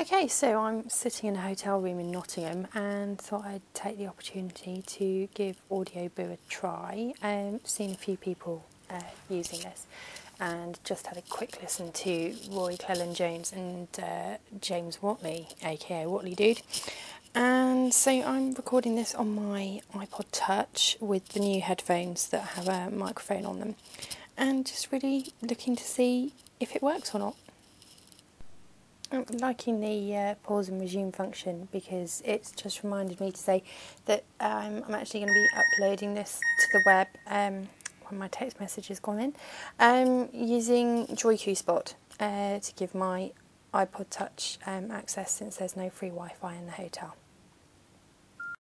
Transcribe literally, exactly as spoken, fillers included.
Okay, so I'm sitting in a hotel room in Nottingham and thought I'd take the opportunity to give Audioboo a try. Um, seen a few people uh, using this and just had a quick listen to Roy Clellan-Jones and uh, James Watley, aka Watley Dude. And so I'm recording this on my iPod Touch with the new headphones that have a microphone on them, and just really looking to see if it works or not. I'm liking the uh, pause and resume function because it's just reminded me to say that um, I'm actually going to be uploading this to the web um, when my text message has gone in, um, using JoyQSpot uh, to give my iPod Touch um, access, since there's no free Wi-Fi in the hotel.